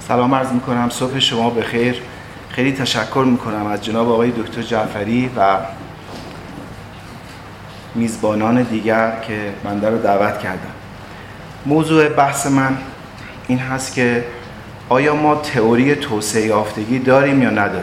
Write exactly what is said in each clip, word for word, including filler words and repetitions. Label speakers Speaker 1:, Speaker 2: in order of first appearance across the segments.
Speaker 1: سلام عرض میکنم، صبح شما بخیر. خیلی تشکر میکنم از جناب آقای دکتر جعفری و میزبانان دیگر که بنده رو دعوت کردن. موضوع بحث من این هست که آیا ما تئوری توسعه یافتگی داریم یا نداریم؟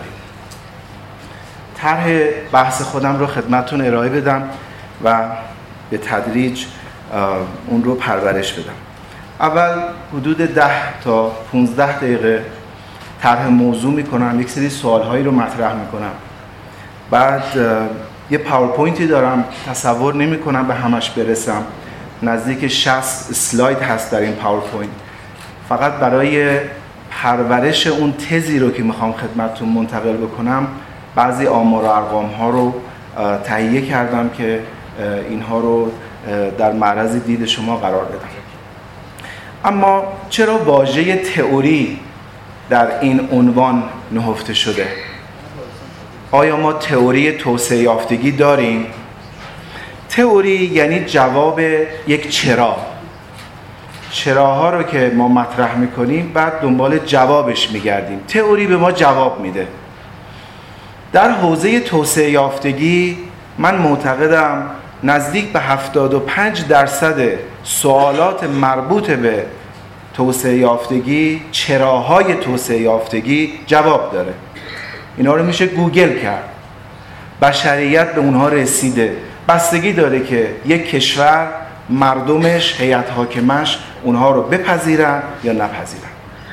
Speaker 1: طرح بحث خودم رو خدمتتون ارائه بدم و به تدریج اون رو پرورش بدم. اول حدود ده تا پانزده دقیقه طرح موضوع میکنم، یک سری سوالهایی رو مطرح میکنم، بعد یه پاورپوینتی دارم، تصور نمی کنم به همش برسم، نزدیک شصت اسلاید هست در این پاورپوینت. فقط برای پرورش اون تزی رو که میخوام خدمتتون منتقل بکنم بعضی آمار و ارقام ها رو تهیه کردم که اینها رو در معرض دید شما قرار بدم. اما چرا واژه تئوری در این عنوان نهفته شده؟ آیا ما تئوری توسعه یافتگی داریم؟ تئوری یعنی جواب یک چرا. چراها رو که ما مطرح میکنیم بعد دنبال جوابش میگردیم. تئوری به ما جواب میده. در حوزه توسعه یافتگی من معتقدم نزدیک به هفتاد و پنج درصد سوالات مربوط به توسعه یافتگی، چراهای توسعه یافتگی جواب داره. اینا رو میشه گوگل کرد. بشریت به اونها رسیده. بستگی داره که یک کشور، مردمش، هیئت حاکمش اونها رو بپذیرن یا نپذیرن.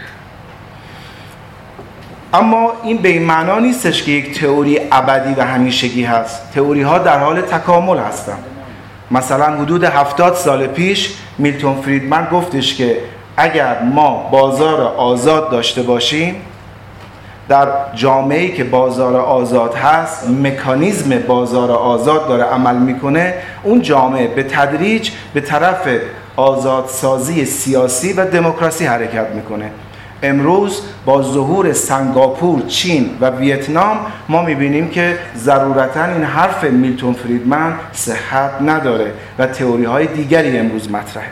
Speaker 1: اما این به این معنا نیستش که یک تئوری ابدی و همیشگی هست. تئوری ها در حال تکامل هستن. مثلا حدود هفتاد سال پیش میلتون فریدمن گفتش که اگر ما بازار آزاد داشته باشیم، در جامعه‌ای که بازار آزاد هست، مکانیزم بازار آزاد داره عمل میکنه، اون جامعه به تدریج به طرف آزادسازی سیاسی و دموکراسی حرکت میکنه. امروز با ظهور سنگاپور، چین و ویتنام ما میبینیم که ضرورتاً این حرف میلتون فریدمن صحت نداره و تئوری های دیگری امروز مطرحه.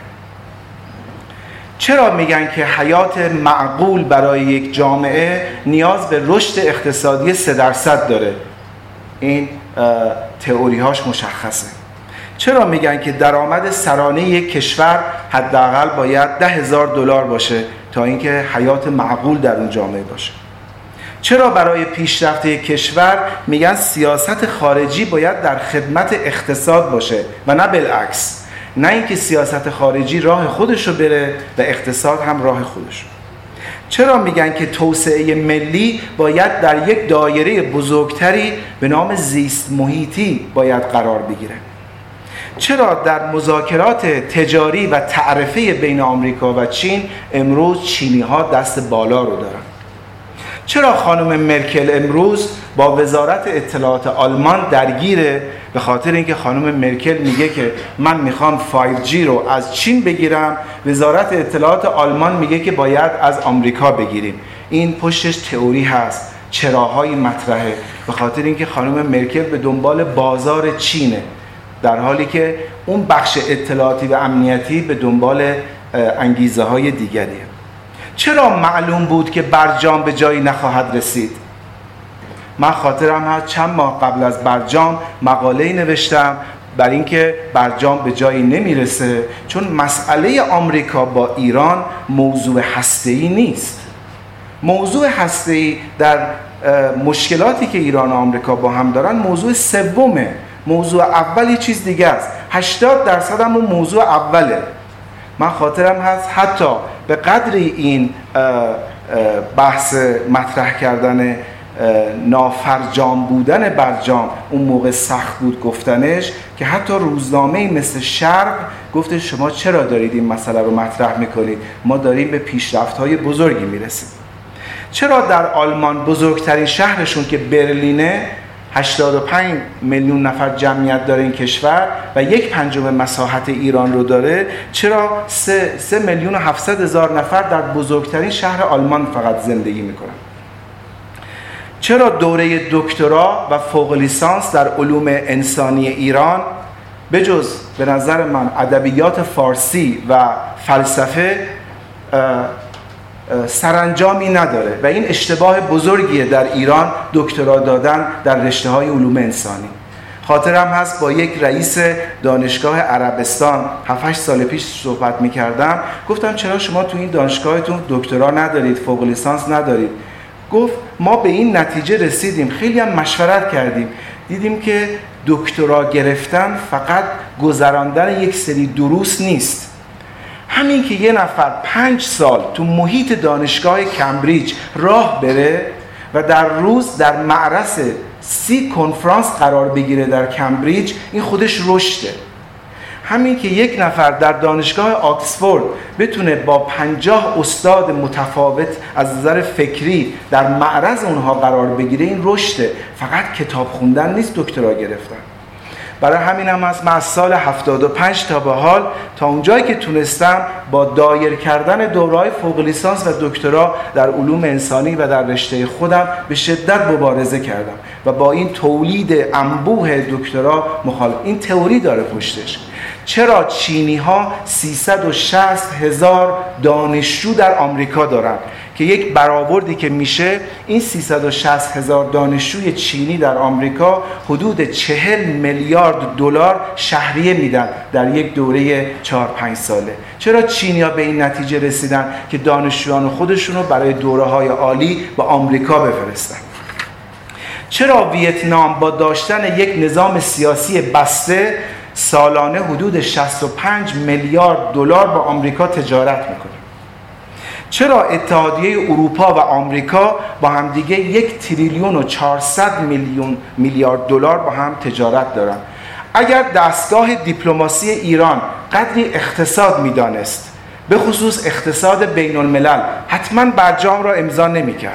Speaker 1: چرا میگن که حیات معقول برای یک جامعه نیاز به رشد اقتصادی سه درصد داره؟ این تئوری هاش مشخصه. چرا میگن که درآمد سرانه یک کشور حداقل باید ده هزار دلار باشه تا اینکه حیات معقول در اون جامعه باشه؟ چرا برای پیشرفت یک کشور میگن سیاست خارجی باید در خدمت اقتصاد باشه و نه بالعکس؟ نه اینکه سیاست خارجی راه خودش رو بره و اقتصاد هم راه خودش. چرا میگن که توسعه ملی باید در یک دایره بزرگتری به نام زیست محیطی باید قرار بگیره؟ چرا در مذاکرات تجاری و تعرفه بین آمریکا و چین امروز چینی ها دست بالا رو دارن؟ چرا خانم مرکل امروز با وزارت اطلاعات آلمان درگیره؟ به خاطر اینکه خانم مرکل میگه که من میخوام فایو جی رو از چین بگیرم، وزارت اطلاعات آلمان میگه که باید از آمریکا بگیریم. این پشتش تئوری هست، چراهای مطرحه. به خاطر اینکه خانم مرکل به دنبال بازار چینه، در حالی که اون بخش اطلاعاتی و امنیتی به دنبال انگیزه های دیگریه. چرا معلوم بود که برجام به جایی نخواهد رسید؟ من خاطرم هست چند ماه قبل از برجام مقاله‌ای نوشتم بر اینکه برجام به جایی نمیرسه چون مسئله آمریکا با ایران موضوع هسته‌ای نیست. موضوع هسته‌ای در مشکلاتی که ایران و آمریکا با هم دارن موضوع سومه. موضوع اول یه چیز دیگه است. هشتاد درصد هم اون موضوع اوله. من خاطرم هست حتی به قدری این بحث مطرح کردن نافرجام بودن برجام اون موقع سخت بود گفتنش که حتی روزنامه‌ای مثل شرق گفته شما چرا دارید این مسئله رو مطرح میکنید؟ ما داریم به پیشرفت‌های بزرگی میرسیم. چرا در آلمان بزرگترین شهرشون که برلینه هشتاد و پنج میلیون نفر جمعیت داره این کشور و یک پنجم مساحت ایران رو داره، چرا سه, سه میلیون و هفتصد هزار نفر در بزرگترین شهر آلمان فقط زندگی میکنن؟ چرا دوره دکترا و فوق لیسانس در علوم انسانی ایران به جز به نظر من ادبیات فارسی و فلسفه سرانجامی نداره و این اشتباه بزرگیه در ایران دکترا دادن در رشته‌های علوم انسانی. خاطرم هست با یک رئیس دانشگاه عربستان هفت هشت سال پیش صحبت می‌کردم، گفتم چرا شما تو این دانشگاهتون دکترا ندارید، فوق لیسانس ندارید؟ گفت ما به این نتیجه رسیدیم، خیلی هم مشورت کردیم، دیدیم که دکترا گرفتن فقط گذراندن یک سری دروس نیست. همین که یه نفر پنج سال تو محیط دانشگاه کمبریج راه بره و در روز در معرض سی کنفرانس قرار بگیره در کمبریج، این خودش رشده. همین که یک نفر در دانشگاه آکسفورد بتونه با پنجاه استاد متفاوت از نظر فکری در معرض اونها قرار بگیره، این رشده. فقط کتاب خوندن نیست دکترا گرفتن. برای همین هم هست من از سال هفتاد و پنج تا به حال تا اونجایی که تونستم با دایر کردن دوره‌های فوق لیسانس و دکترا در علوم انسانی و در رشته خودم به شدت مبارزه کردم و با این تولید انبوه دکترا مخالف. این تئوری داره پشتش. چرا چینی ها سیصد و شصت هزار دانشجو در آمریکا دارن که یک برآوردی که میشه این سیصد و شصت هزار دانشجوی چینی در آمریکا حدود چهل میلیارد دلار شهریه میدن در یک دوره چهار پنج ساله. چرا چینی‌ها به این نتیجه رسیدن که دانشجویان خودشونو برای دوره‌های عالی به آمریکا بفرستن؟ چرا ویتنام با داشتن یک نظام سیاسی بسته سالانه حدود شصت و پنج میلیارد دلار با آمریکا تجارت میکنه؟ چرا اتحادیه اروپا و آمریکا با همدیگه یک تریلیون و چهارصد میلیون میلیارد دلار با هم تجارت دارن؟ اگر دستگاه دیپلماسی ایران قدری اقتصاد میدانست، به خصوص اقتصاد بین الملل، حتما برجام را امضا نمیکرد.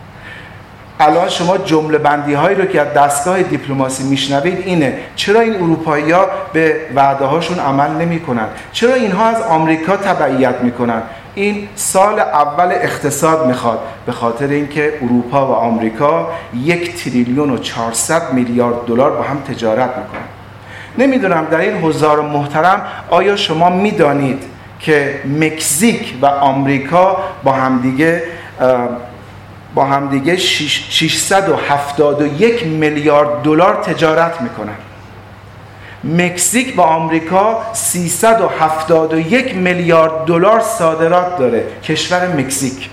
Speaker 1: الان شما جمله بندی هایی رو که از دستگاه دیپلماسی میشنوید اینه: چرا این اروپایی ها به وعده هاشون عمل نمی کنن؟ چرا اینها از آمریکا تبعیت میکنن؟ این سال اول اقتصاد میخواد، به خاطر اینکه اروپا و آمریکا یک تریلیون و چهارصد میلیارد دلار با هم تجارت میکنن. نمیدونم در این حضار محترم آیا شما میدانید که مکزیک و آمریکا با همدیگه با همدیگه ششصد و هفتاد و یک میلیارد دلار تجارت میکنن؟ مکزیک با آمریکا سیصد و هفتاد و یک میلیارد دلار صادرات داره، کشور مکزیک.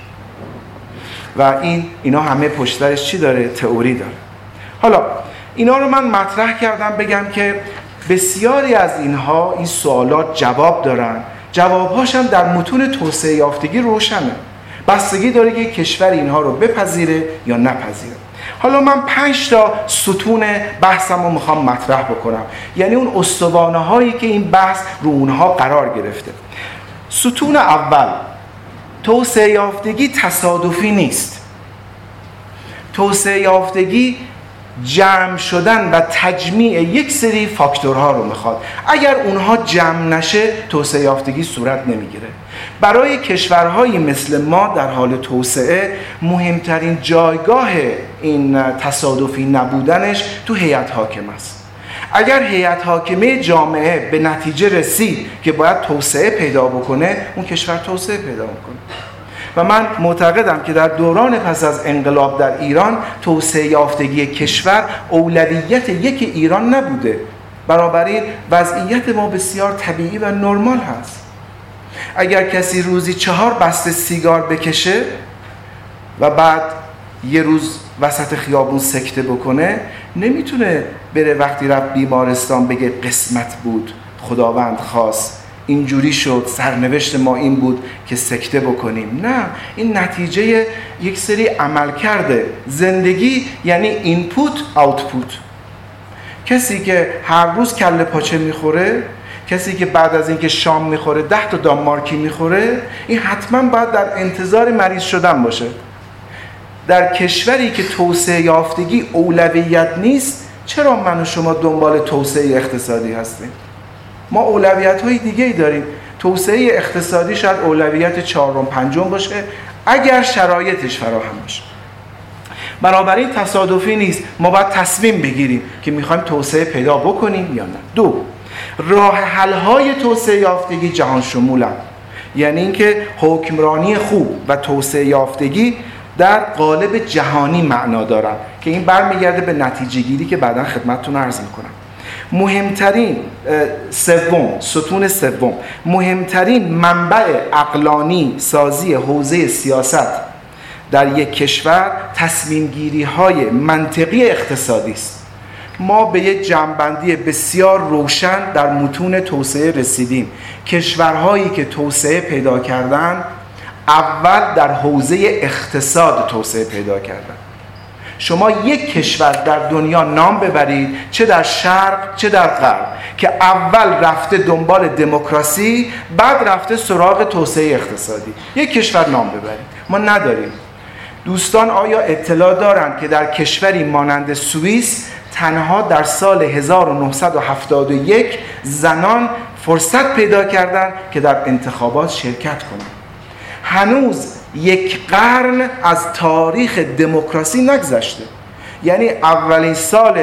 Speaker 1: و این اینا همه پشترش چی داره؟ تئوری داره. حالا اینا رو من مطرح کردم بگم که بسیاری از اینها این سوالات جواب دارن، جوابهاش هم در متون توسعه یافتگی روشنه. بستگی داره که کشور اینها رو بپذیره یا نپذیره. حالا من پنج تا ستون بحثم رو میخوام مطرح بکنم، یعنی اون استوانه هایی که این بحث رو اونها قرار گرفته. ستون اول: توسعه یافتگی تصادفی نیست. توسعه یافتگی جمع شدن و تجمیع یک سری فاکتورها رو میخواد. اگر اونها جمع نشه توسعه یافتگی صورت نمیگیره. برای کشورهایی مثل ما در حال توسعه مهمترین جایگاه این تصادفی نبودنش تو هیئت حاکمه است. اگر هیئت حاکمه جامعه به نتیجه رسید که باید توسعه پیدا بکنه، اون کشور توسعه پیدا میکنه. و من معتقدم که در دوران پس از انقلاب در ایران توسعه یافتگی کشور اولویت یک ایران نبوده، بنابراین وضعیت ما بسیار طبیعی و نرمال هست. اگر کسی روزی چهار بسته سیگار بکشه و بعد یه روز وسط خیابون سکته بکنه، نمیتونه بره وقتی رفت بیمارستان بگه قسمت بود، خداوند خواست، اینجوری شد، سرنوشت ما این بود که سکته بکنیم. نه، این نتیجه یک سری عمل کرده. زندگی یعنی اینپوت آوتپوت. کسی که هر روز کله پاچه میخوره، کسی که بعد از اینکه شام میخوره ده تا دانمارکی میخوره، این حتما باید در انتظار مریض شدن باشه. در کشوری که توسعه یافتگی اولویت نیست، چرا من و شما دنبال توسعه اقتصادی هستیم؟ ما اولویت های دیگه ای داریم. توسعه اقتصادی شاید اولویت چهارم پنجم باشه اگر شرایطش فراهم باشه. بنابراین تصادفی نیست، ما باید تصمیم بگیریم که میخوایم توسعه پیدا بکنیم یا نه. دو، راه حل های توسعه یافتگی جهان شمولن. یعنی اینکه حکمرانی خوب و توسعه یافتگی در قالب جهانی معنا دارن که این برمیگرده به نتیجه گیری که بعداً خدمتتون عرض میکنم. مهمترین سوم ستون سوم مهمترین منبع عقلانی سازی حوزه سیاست در یک کشور تصمیم گیری های منطقی اقتصادی است. ما به یک جمع‌بندی بسیار روشن در متون توسعه رسیدیم. کشورهایی که توسعه پیدا کردن اول در حوزه اقتصاد توسعه پیدا کردن. شما یک کشور در دنیا نام ببرید، چه در شرق چه در غرب، که اول رفته دنبال دموکراسی بعد رفته سراغ توسعه اقتصادی. یک کشور نام ببرید. ما نداریم. دوستان آیا اطلاع دارند که در کشوری مانند سوئیس تنها در سال هزار و نهصد و هفتاد و یک زنان فرصت پیدا کردند که در انتخابات شرکت کنند؟ هنوز یک قرن از تاریخ دموکراسی نگذشته. یعنی اولین سال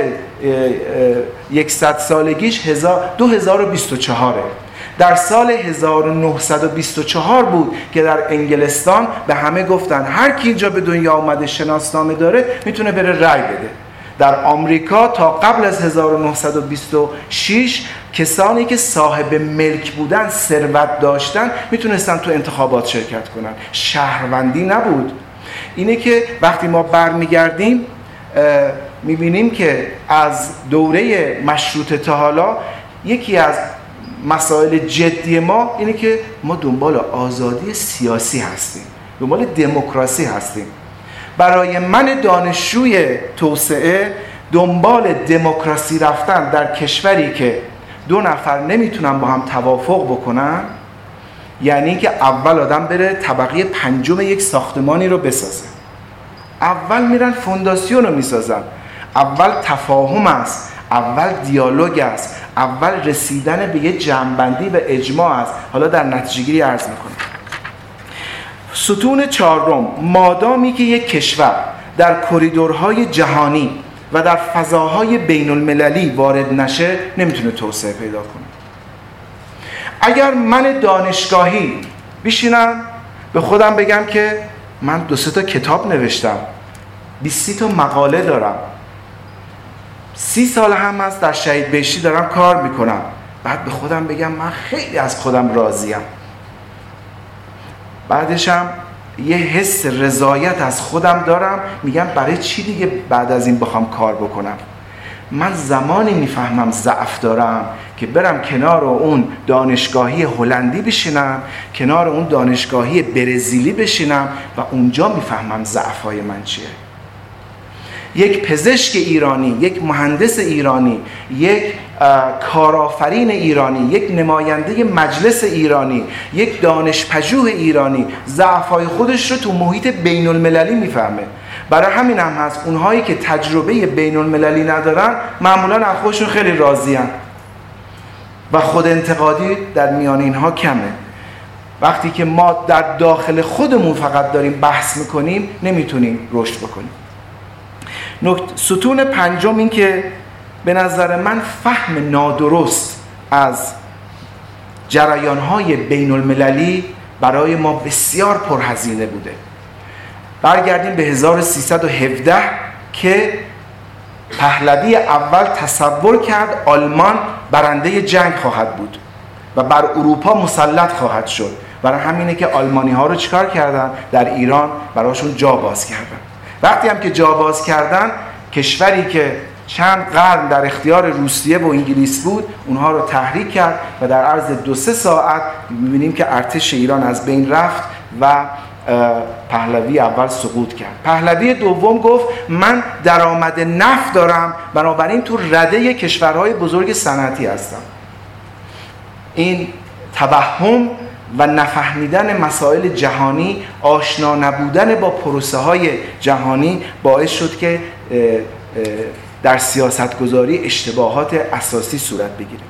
Speaker 1: یکصد سالگیش دو هزار و بیست و چهاره. در سال هزار و نهصد و بیست و چهار بود که در انگلستان به همه گفتن هر کی اینجا به دنیا آمده شناسنامه داره میتونه بره رأی بده. در آمریکا تا قبل از هزار و نهصد و بیست و شش کسانی که صاحب ملک بودن، ثروت داشتن، میتونستن تو انتخابات شرکت کنن. شهروندی نبود. اینه که وقتی ما برمیگردیم میبینیم که از دوره مشروطه تا حالا یکی از مسائل جدی ما اینه که ما دنبال آزادی سیاسی هستیم، دنبال دموکراسی هستیم. برای من دانشجوی توسعه دنبال دموکراسی رفتن در کشوری که دو نفر نمیتونن با هم توافق بکنن، یعنی که اول آدم بره طبقه پنجم یک ساختمانی رو بسازه. اول میرن فونداسیون رو میسازن. اول تفاهم است، اول دیالوگ است، اول رسیدن به یه جمع‌بندی و اجماع است. حالا در نتیجه گیری عرض میکنم. ستون چهارم، مادامی که یک کشور در کریدورهای جهانی و در فضاهای بین المللی وارد نشه نمیتونه توسعه پیدا کنه. اگر من دانشگاهی بشینم به خودم بگم که من دو سه تا کتاب نوشتم، بیست تا مقاله دارم، سی سال هم هست در شهید بهشتی دارم کار میکنم، بعد به خودم بگم من خیلی از خودم راضیم، بعدشم یه حس رضایت از خودم دارم، میگم برای چی دیگه بعد از این بخوام کار بکنم؟ من زمانی میفهمم ضعف دارم که برم کنار اون دانشگاهی هلندی بشینم، کنار اون دانشگاهی برزیلی بشینم و اونجا میفهمم ضعف‌های من چیه. یک پزشک ایرانی، یک مهندس ایرانی، یک کارآفرین ایرانی، یک نماینده مجلس ایرانی، یک دانشپژوه ایرانی ضعف‌های خودش رو تو محیط بین المللی میفهمه. برای همین هم هست اونهایی که تجربه بین المللی ندارن معمولاً از خودشون خیلی راضی‌ان و خود انتقادی در میان اینها کمه. وقتی که ما در داخل خودمون فقط داریم بحث میکنیم نمیتونیم رشد بکنیم. نکته ستون پنجم این که به نظر من فهم نادرست از جریان‌های بین المللی برای ما بسیار پرهزینه بوده. برگردیم به هزار و سیصد و هفده که پهلوی اول تصور کرد آلمان برنده جنگ خواهد بود و بر اروپا مسلط خواهد شد. برای همینه که آلمانی ها رو چیکار کردن؟ در ایران براشون جا باز کردن. وقتی هم که جا باز کردن، کشوری که چند قرن در اختیار روسیه و انگلیس بود اونها رو تحریک کرد و در عرض دو سه ساعت می‌بینیم که ارتش ایران از بین رفت و پهلوی اول سقوط کرد. پهلوی دوم گفت من درآمد نفت دارم، بنابراین تو رده کشورهای بزرگ صنعتی هستم. این توهم و نفهمیدن مسائل جهانی، آشنا نبودن با پروسه های جهانی باعث شد که در سیاستگذاری اشتباهات اساسی صورت بگیره.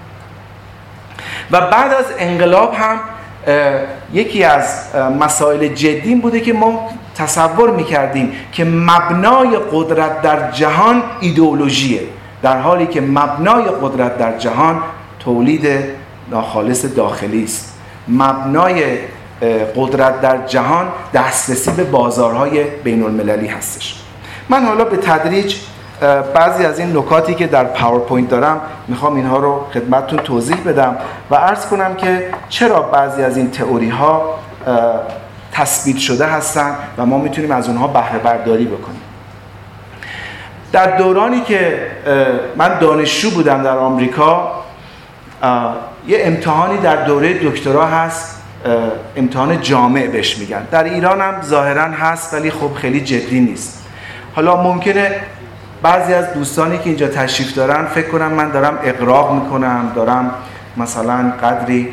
Speaker 1: و بعد از انقلاب هم یکی از مسائل جدی بوده که ما تصور میکردیم که مبنای قدرت در جهان ایدئولوژیه، در حالی که مبنای قدرت در جهان تولید ناخالص داخلی است. مبنای قدرت در جهان دسترسی به بازارهای بین المللی هستش. من حالا به تدریج بعضی از این نکاتی که در پاورپوینت دارم میخوام اینها رو خدمتتون توضیح بدم و عرض کنم که چرا بعضی از این تئوری ها تثبیت شده هستن و ما میتونیم از اونها بهره برداری بکنیم. در دورانی که من دانشجو بودم در آمریکا، یه امتحانی در دوره دکترا هست، امتحان جامع بهش میگن. در ایران هم ظاهراً هست ولی خب خیلی جدی نیست. حالا ممکنه بعضی از دوستانی که اینجا تشریف دارن فکر کنم من دارم اغراق میکنم، دارم مثلا قدری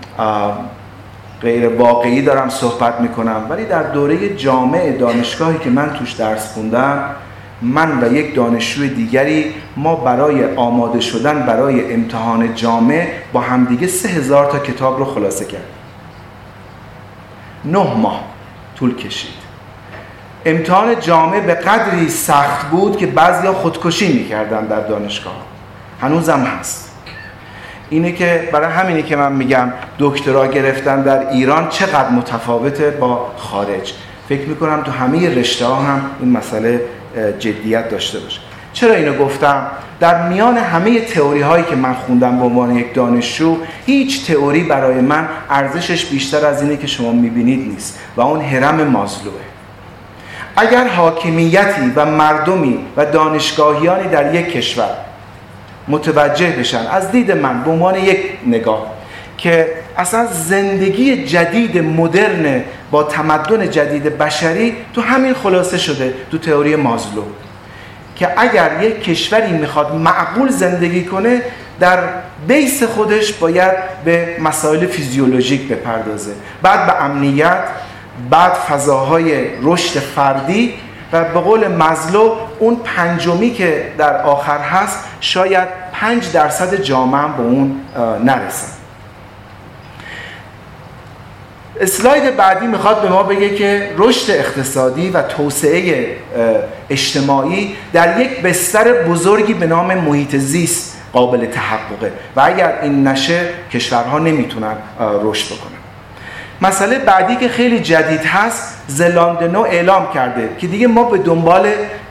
Speaker 1: غیر واقعی دارم صحبت میکنم، ولی در دوره جامع دانشگاهی که من توش درس خوندم، من و یک دانشجوی دیگری ما برای آماده شدن برای امتحان جامع با همدیگه سه هزار تا کتاب رو خلاصه کردیم. نه ماه طول کشید. امتحان جامع به قدری سخت بود که بعضیا خودکشی میکردن در دانشگاه. هنوزم هست. اینه که برای همینه که من میگم دکترا گرفتن در ایران چقدر متفاوته با خارج. فکر میکنم تو همه رشته ها هم این مسئله جدیت داشته باشه. چرا اینو گفتم؟ در میان همه تئوری هایی که من خوندم به عنوان یک دانشجو، هیچ تئوری برای من ارزشش بیشتر از اینه که شما میبینید نیست و اون هرم مازلوه. اگر حاکمیتی و مردمی و دانشگاهیانی در یک کشور متوجه بشن، از دید من به عنوان یک نگاه، که اصلا زندگی جدید مدرن با تمدن جدید بشری تو همین خلاصه شده تو تئوری مازلو، که اگر یک کشوری میخواد معقول زندگی کنه در بیس خودش باید به مسائل فیزیولوژیک بپردازه، بعد به امنیت، بعد فضاهای رشد فردی و به قول مازلو اون پنجمی که در آخر هست شاید پنج درصد جامعه هم به اون نرسن. اسلاید بعدی میخواد به ما بگه که رشد اقتصادی و توسعه اجتماعی در یک بستر بزرگی به نام محیط زیست قابل تحققه و اگر این نشه کشورها نمیتونن رشد بکنن. مسئله بعدی که خیلی جدید هست، زلاند نو اعلام کرده که دیگه ما به دنبال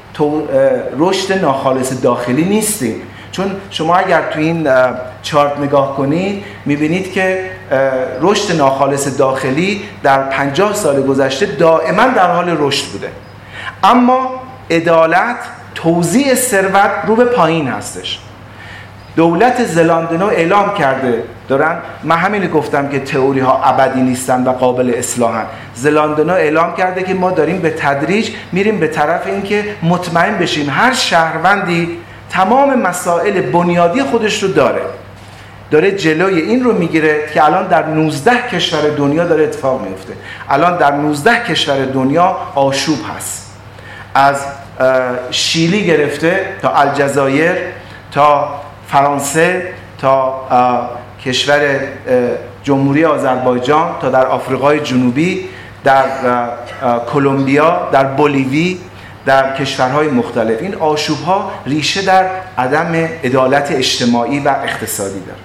Speaker 1: رشد ناخالص داخلی نیستیم، چون شما اگر تو این چارت نگاه کنید میبینید که رشد ناخالص داخلی در پنجاه سال گذشته دائما در حال رشد بوده، اما عدالت، توزیع ثروت رو به پایین هستش. دولت زلاند نو اعلام کرده دارن، من همین گفتم که تئوری ها ابدی نیستن و قابل اصلاحن. زلاند نو اعلام کرده که ما داریم به تدریج میریم به طرف اینکه مطمئن بشیم هر شهروندی تمام مسائل بنیادی خودش رو داره. داره جلوی این رو میگیره که الان در نوزده کشور دنیا داره اتفاق میفته. الان در نوزده کشور دنیا آشوب هست، از شیلی گرفته تا الجزایر، تا فرانسه، تا کشور جمهوری آذربایجان، تا در آفریقای جنوبی، در کلمبیا، در بولیوی، در کشورهای مختلف. این آشوب‌ها ریشه در عدم عدالت اجتماعی و اقتصادی داره.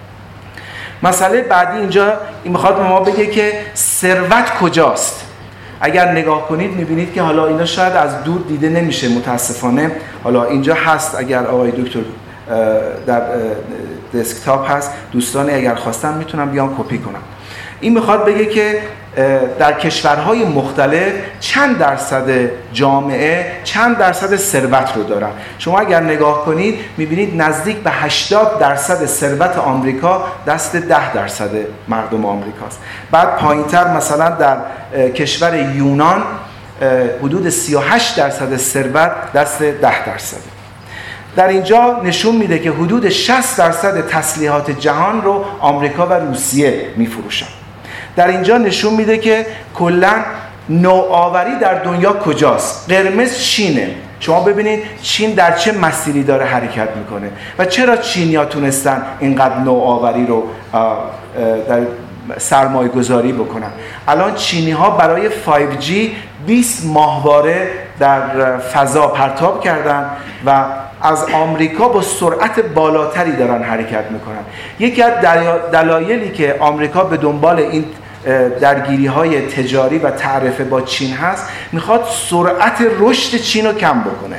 Speaker 1: مسئله بعدی اینجا این میخواد به ما بگه که ثروت کجاست. اگر نگاه کنید میبینید که حالا اینا شاید از دور دیده نمیشه متاسفانه، حالا اینجا هست، اگر آقای دکتر در دسکتاپ هست، دوستانی اگر خواستن میتونم بیام کپی کنم. این میخواد بگه که در کشورهای مختلف چند درصد جامعه چند درصد ثروت رو دارن. شما اگر نگاه کنید میبینید نزدیک به هشتاد درصد ثروت آمریکا دست ده درصد مردم آمریکاست. بعد پایینتر مثلا در کشور یونان حدود سی و هشت درصد ثروت دست ده درصد. در اینجا نشون میده که حدود شصت درصد تسلیحات جهان رو آمریکا و روسیه میفروشن. در اینجا نشون میده که کلا نوآوری در دنیا کجاست. قرمز چینه. شما ببینید چین در چه مسیری داره حرکت میکنه و چرا چینی‌ها تونستن اینقدر نوآوری رو در سرمایه گذاری بکنن. الان چینی‌ها برای فایو جی بیست ماهواره در فضا پرتاب کردن و از آمریکا با سرعت بالاتری دارن حرکت میکنن. یکی از دلایلی که آمریکا به دنبال این درگیری های تجاری و تعرفه با چین هست، میخواد سرعت رشد چین رو کم بکنه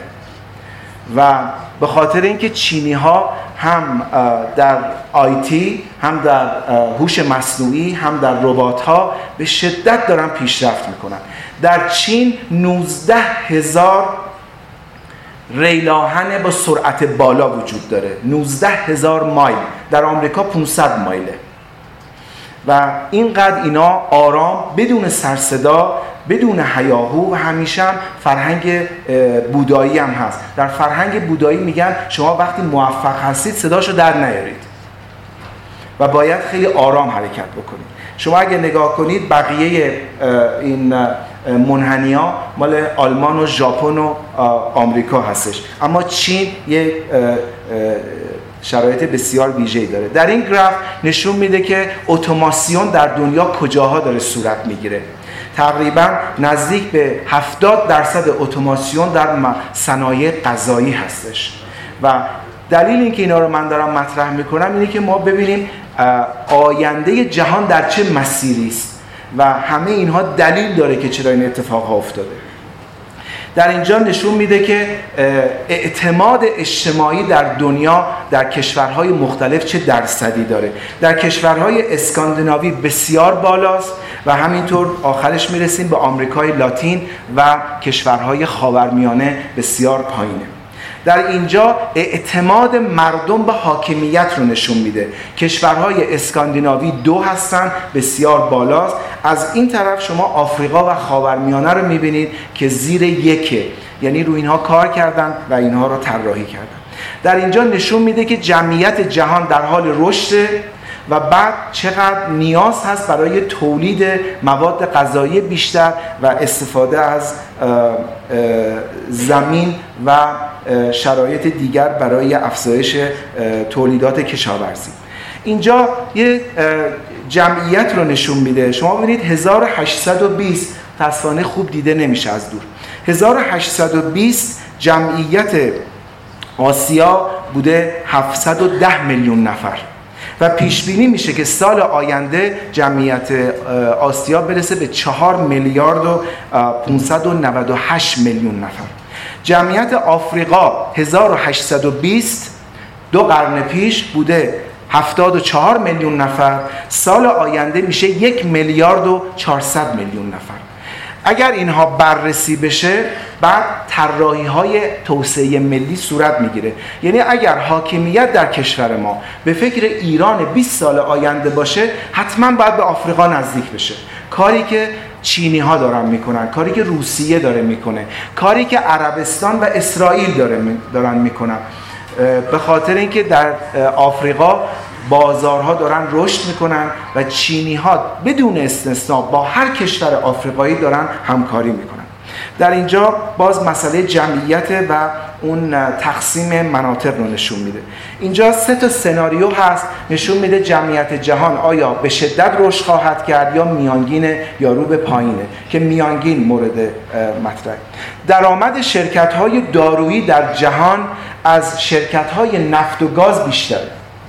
Speaker 1: و به خاطر اینکه چینی ها هم در آیتی، هم در هوش مصنوعی، هم در ربات ها به شدت دارن پیشرفت میکنن. در چین نوزده هزار ریل آهن با سرعت بالا وجود داره، نوزده هزار مایل. در آمریکا پانصد مایله و اینقدر اینا آرام، بدون سرصدا، بدون هیاهو و همیشه هم فرهنگ بودایی هم هست. در فرهنگ بودایی میگن شما وقتی موفق هستید صداشو در نیارید و باید خیلی آرام حرکت بکنید. شما اگه نگاه کنید بقیه این منحنی‌ها مال آلمان و ژاپن و آمریکا هستش، اما چین یک شرایط بسیار ویژه‌ای داره. در این گراف نشون میده که اتوماسیون در دنیا کجاها داره صورت میگیره. تقریبا نزدیک به هفتاد درصد اتوماسیون در صنایع غذایی هستش و دلیل اینکه اینا رو من دارم مطرح میکنم اینه که ما ببینیم آینده جهان در چه مسیری است و همه اینها دلیل داره که چرا این اتفاقها افتاده. در اینجا نشون میده که اعتماد اجتماعی در دنیا در کشورهای مختلف چه درصدی داره. در کشورهای اسکاندیناوی بسیار بالاست و همینطور آخرش میرسیم به آمریکای لاتین و کشورهای خاورمیانه بسیار پایینه. در اینجا اعتماد مردم به حاکمیت رو نشون میده. کشورهای اسکاندیناوی دو هستن، بسیار بالاست. از این طرف شما آفریقا و خاورمیانه رو میبینید که زیر یکه، یعنی رو اینها کار کردن و اینها رو طراحی کردن. در اینجا نشون میده که جمعیت جهان در حال رشد و بعد چقدر نیاز هست برای تولید مواد غذایی بیشتر و استفاده از زمین و شرایط دیگر برای افزایش تولیدات کشاورزی. اینجا یه جمعیت رو نشون میده. شما ببینید هزار و هشتصد و بیست، تصویر خوب دیده نمیشه از دور، هزار و هشتصد و بیست جمعیت آسیا بوده هفتصد و ده میلیون نفر و پیش بینی میشه که سال آینده جمعیت آسیا برسه به چهار میلیارد و پانصد و نود و هشت میلیون نفر. جمعیت آفریقا هزار و هشتصد و بیست دو قرن پیش بوده هفتاد و چهار میلیون نفر، سال آینده میشه یک میلیارد و چهارصد میلیون نفر. اگر اینها بررسی بشه بعد طراحی‌های توسعه ملی صورت میگیره. یعنی اگر حاکمیت در کشور ما به فکر ایران بیست سال آینده باشه، حتما باید به آفریقا نزدیک بشه. کاری که چینی ها دارن میکنن، کاری که روسیه داره میکنه، کاری که عربستان و اسرائیل داره دارن میکنن، به خاطر اینکه در آفریقا بازارها دارن رشد میکنن و چینی ها بدون استثنا با هر کشور آفریقایی دارن همکاری میکنن. در اینجا باز مسئله جمعیت و اون تقسیم مناطق رو نشون میده. اینجا سه تا سناریو هست نشون میده جمعیت جهان آیا به شدت رشد خواهد کرد یا میانگینه یا رو به پایینه، که میانگین مورد مطرح. درآمد شرکت‌های دارویی در جهان از شرکت‌های نفت و گاز بیشتره.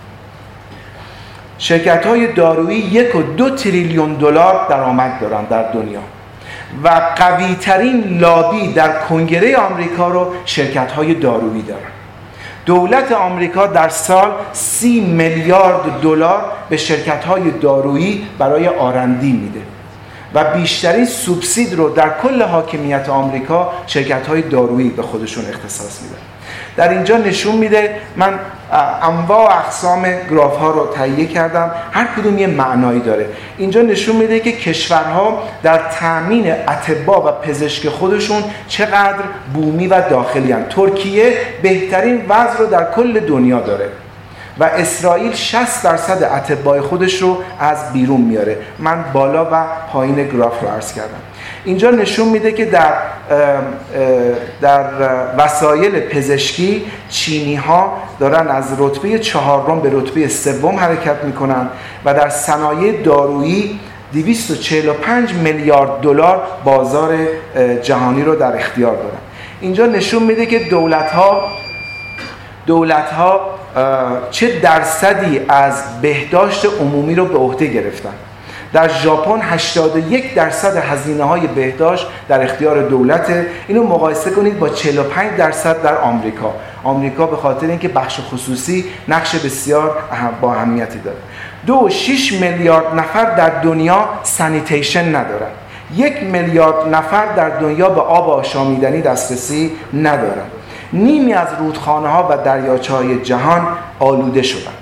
Speaker 1: شرکت‌های دارویی یک و دو تریلیون دلار درآمد دارن در دنیا و قوی ترین لابی در کنگره آمریکا رو شرکت‌های دارویی دارن. دولت آمریکا در سال سی میلیارد دلار به شرکت‌های دارویی برای آرندی میده و بیشترین سوبسید رو در کل حاکمیت آمریکا شرکت‌های دارویی به خودشون اختصاص میدن. در اینجا نشون میده، من انواع و اقسام گراف ها رو تهیه کردم، هر کدوم یه معنایی داره. اینجا نشون میده که کشورها در تامین اطباء و پزشک خودشون چقدر بومی و داخلی هستند. ترکیه بهترین وضع رو در کل دنیا داره و اسرائیل شصت درصد اطباء خودش رو از بیرون میاره. من بالا و پایین گراف رو عرض کردم. اینجا نشون میده که در در وسایل پزشکی چینی ها دارن از رتبه چهارم به رتبه سوم حرکت میکنن و در صنایع دارویی دویست و چهل و پنج میلیارد دلار بازار جهانی رو در اختیار دارن. اینجا نشون میده که دولت ها دولت ها چه درصدی از بهداشت عمومی رو به عهده گرفتن. در ژاپن هشتاد و یک درصد هزینه‌های بهداشت در اختیار دولته. اینو مقایسه کنید با چهل و پنج درصد در آمریکا. آمریکا به خاطر اینکه بخش خصوصی نقش بسیار با اهمیتی داره. دو شش میلیارد نفر در دنیا سانیتیشن ندارن. یک میلیارد نفر در دنیا به آب آشامیدنی دسترسی ندارن. نیمی از رودخانه‌ها و دریاچه‌های جهان آلوده شدن.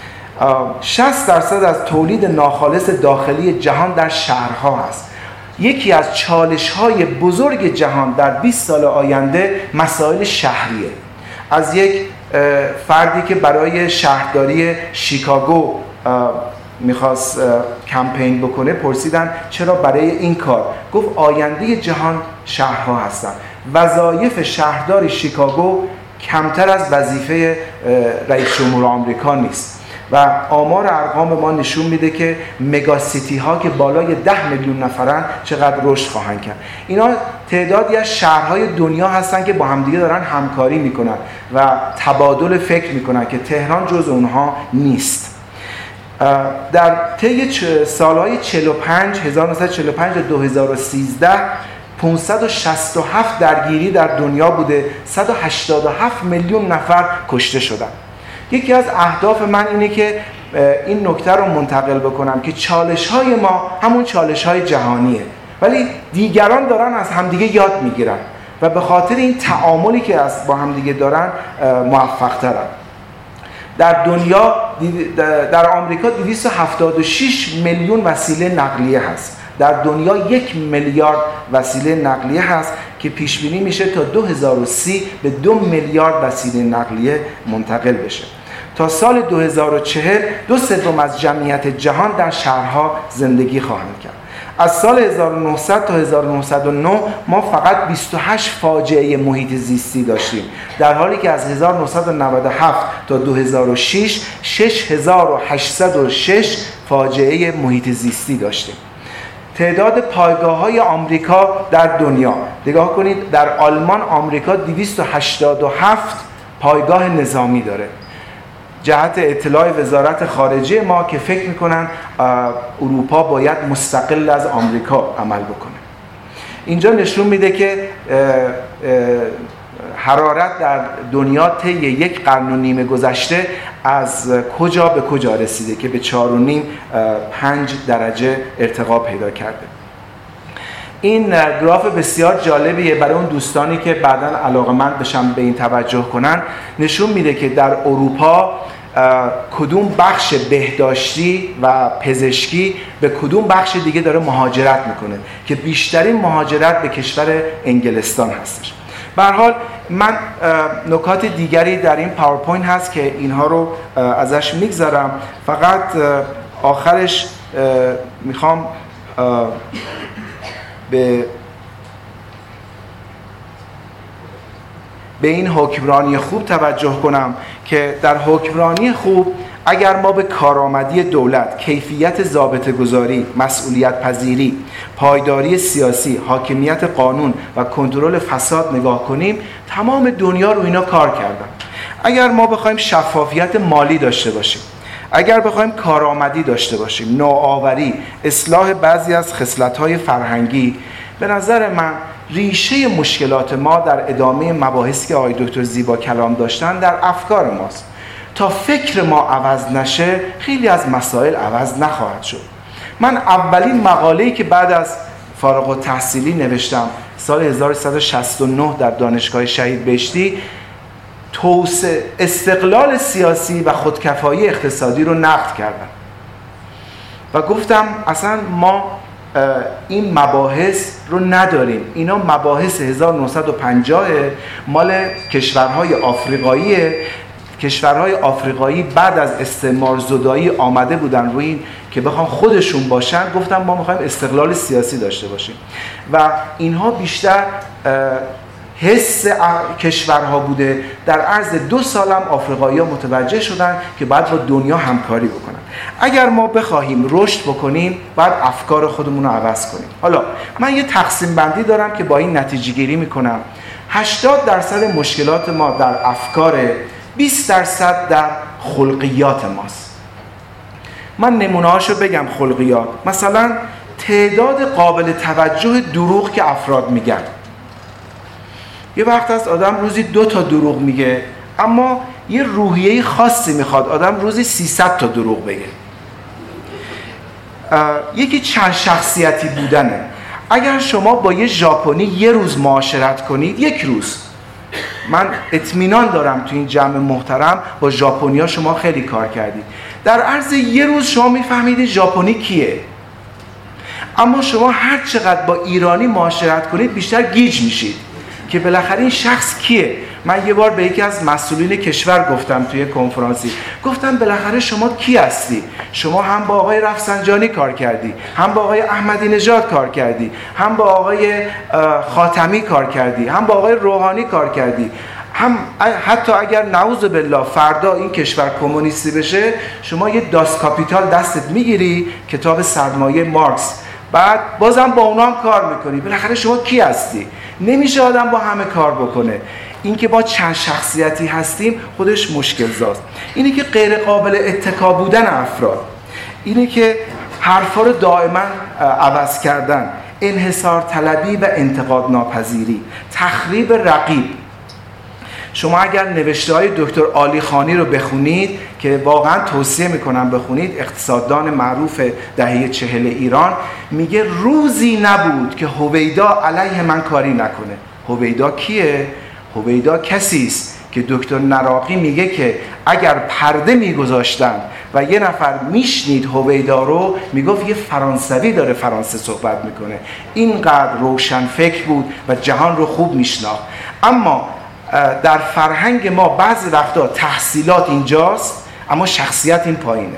Speaker 1: شصت درصد از تولید ناخالص داخلی جهان در شهرها هست. یکی از چالش‌های بزرگ جهان در بیست سال آینده مسائل شهریه. از یک فردی که برای شهرداری شیکاگو میخواست کمپین بکنه پرسیدن چرا برای این کار؟ گفت آینده جهان شهرها هستن. وظایف شهردار شیکاگو کمتر از وظیفه رئیس جمهور آمریکا نیست و آمار ارقام ما نشون میده که مگا سیتی ها که بالای ده میلیون نفرن چقدر رشد خواهند کرد. اینا تعدادی از شهرهای دنیا هستن که با همدیگه دارن همکاری میکنن و تبادل فکر میکنن که تهران جز اونها نیست. در طی سالهای چهل و پنج هزار و نهصد و چهل و پنج تا دو هزار و سیزده پانصد و شصت و هفت درگیری در دنیا بوده، صد و هشتاد و هفت میلیون نفر کشته شدن. یکی از اهداف من اینه که این نکته رو منتقل بکنم که چالش‌های ما همون چالش‌های جهانیه، ولی دیگران دارن از همدیگه یاد میگیرن و به خاطر این تعاملی که از با همدیگه دارن موفق‌ترن. در دنیا در آمریکا دویست و هفتاد و شش میلیون وسیله نقلیه هست. در دنیا یک میلیارد وسیله نقلیه هست که پیش بینی میشه تا دو هزار و سی به دو میلیارد وسیله نقلیه منتقل بشه. تا سال دو هزار و چهل دو سوم از جمعیت جهان در شهرها زندگی خواهند کرد. از سال هزار و نهصد تا هزار و نهصد و نه ما فقط بیست و هشت فاجعه محیط زیستی داشتیم، در حالی که از هزار و نهصد و نود و هفت تا دو هزار و شش شش هزار و هشتصد و شش فاجعه محیط زیستی داشتیم. تعداد پایگاه‌های آمریکا در دنیا، نگاه کنید، در آلمان آمریکا دویست و هشتاد و هفت پایگاه نظامی داره. جهت اطلاع وزارت خارجه ما که فکر میکنن اروپا باید مستقل از آمریکا عمل بکنه. اینجا نشون میده که حرارت در دنیا طی یک قرن و نیم گذشته از کجا به کجا رسیده که به چهار و نیم پنج درجه ارتقا پیدا کرده. این گراف بسیار جالبیه برای اون دوستانی که بعداً علاقه‌مند بشن به این توجه کنن. نشون میده که در اروپا کدوم بخش بهداشتی و پزشکی به کدوم بخش دیگه داره مهاجرت میکنه که بیشترین مهاجرت به کشور انگلستان هستش. به هر حال من نکات دیگری در این پاورپوینت هست که اینها رو ازش میگذرم، فقط آخرش میخوام به به این حکمرانی خوب توجه کنم که در حکمرانی خوب اگر ما به کارآمدی دولت، کیفیت ضابطه‌گذاری، مسئولیت پذیری، پایداری سیاسی، حاکمیت قانون و کنترل فساد نگاه کنیم، تمام دنیا رو اینا کار کردن. اگر ما بخوایم شفافیت مالی داشته باشیم، اگر بخوایم کارآمدی داشته باشیم، نوآوری، اصلاح بعضی از خصلت‌های فرهنگی، به نظر من ریشه مشکلات ما در ادامه مباحثی که آقای دکتر زیبا کلام داشتن در افکار ماست. تا فکر ما عوض نشه خیلی از مسائل عوض نخواهد شد. من اولین مقاله‌ای که بعد از فارغ التحصیلی نوشتم سال هزار و سیصد و شصت و نه در دانشگاه شهید بهشتی، توسعه استقلال سیاسی و خودکفایی اقتصادی رو نقد کردم و گفتم اصلا ما این مباحث رو نداریم. اینا مباحث هزار و نهصد و پنجاه مال کشورهای آفریقاییه. کشورهای آفریقایی بعد از استعمار زدایی آمده بودن روی این که بخوام خودشون باشن. گفتم ما میخوایم استقلال سیاسی داشته باشیم و اینها بیشتر حس کشورها بوده. در عرض دو سالم آفریقایی ها متوجه شدن که باید با دنیا همکاری بکنن. اگر ما بخواهیم رشد بکنیم باید افکار خودمون رو عوض کنیم. حالا من یه تقسیم بندی دارم که با این نتیجه گیری میکنم. هشتاد درصد مشکلات ما در افکار، بیست درصد در خلقیات ماست. من نمونه‌هاشو بگم. خلقیات مثلا تعداد قابل توجه دروغ که افراد میگن. یه وقت هست آدم روزی دو تا دروغ میگه، اما یه روحیه خاصی میخواد آدم روزی سیصد تا دروغ بگه. یکی چند شخصیتی بودنه. اگر شما با یه ژاپنی یه روز معاشرت کنید، یک روز، من اطمینان دارم تو این جمع محترم با ژاپنی‌ها شما خیلی کار کردید، در عرض یه روز شما میفهمید ژاپنی کیه. اما شما هر چقدر با ایرانی معاشرت کنید بیشتر گیج میشید که بالاخره این شخص کیه. من یه بار به یکی از مسئولین کشور گفتم توی کنفرانسی، گفتم بالاخره شما کی هستی؟ شما هم با آقای رفسنجانی کار کردی، هم با آقای احمدی نژاد کار کردی، هم با آقای خاتمی کار کردی، هم با آقای روحانی کار کردی، هم حتی اگر نعوذ بالله فردا این کشور کمونیستی بشه، شما یه داس کاپیتال دستت میگیری، کتاب سرمایه مارکس، بعد بازم با اونا هم کار میکنی. بالاخره شما کی هستی؟ نمیشه آدم با همه کار بکنه. این که با چند شخصیتی هستیم خودش مشکل زاست. اینه که غیر قابل اتکا بودن افراد، اینه که حرفا رو دائما عوض کردن، انحصار طلبی و انتقاد ناپذیری، تخریب رقیب. شما اگر نوشته های دکتر عالی خانی رو بخونید که واقعا توصیه میکنم بخونید، اقتصاددان معروف دهه چهل ایران، میگه روزی نبود که هویدا علیه من کاری نکنه. هویدا کیه؟ هویدا کسی است که دکتر نراقی میگه که اگر پرده میگذاشتن و یه نفر میشنید هویدا رو، میگفت یه فرانسوی داره فرانسه صحبت میکنه. اینقدر روشن فکر بود و جهان رو خوب میشناخت. اما در فرهنگ ما بعضی وقتا تحصیلات اینجاست اما شخصیت این پایینه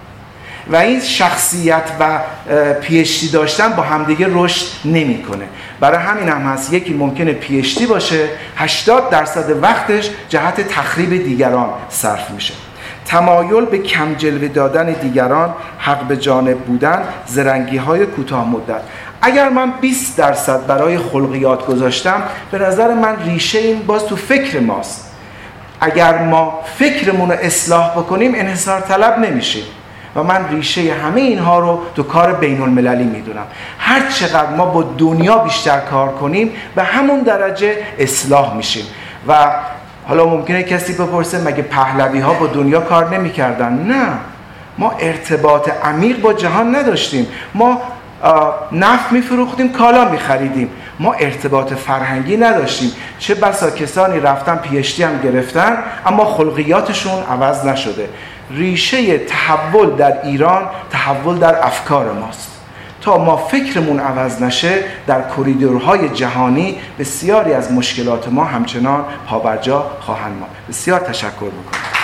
Speaker 1: و این شخصیت و پی اچ دی داشتن با همدیگه رشد نمیکنه. برای همین هم هست یکی ممکنه پی اچ دی باشه، هشتاد درصد وقتش جهت تخریب دیگران صرف میشه. تمایل به کم جلوه دادن دیگران، حق به جانب بودن، زرنگی های کوتاه مدت. اگر من بیست درصد برای خلقیات گذاشتم، به نظر من ریشه این باز تو فکر ماست. اگر ما فکرمون رو اصلاح بکنیم انحصار طلب نمیشیم و من ریشه همه اینها رو تو کار بین المللی میدونم. هر چقدر ما با دنیا بیشتر کار کنیم به همون درجه اصلاح میشیم. و حالا ممکنه کسی بپرسه مگه پهلوی ها با دنیا کار نمیکردن؟ نه، ما ارتباط عمیق با جهان نداشتیم. ما نفت میفروختیم، کالا میخریدیم، ما ارتباط فرهنگی نداشتیم. چه بسا کسانی رفتن پی اچ دی هم گرفتن اما خلقیاتشون عوض نشده. ریشه تحول در ایران تحول در افکار ماست. تا ما فکرمون عوض نشه در کریدورهای جهانی بسیاری از مشکلات ما همچنان پابرجا خواهند ماند. بسیار تشکر میکنم.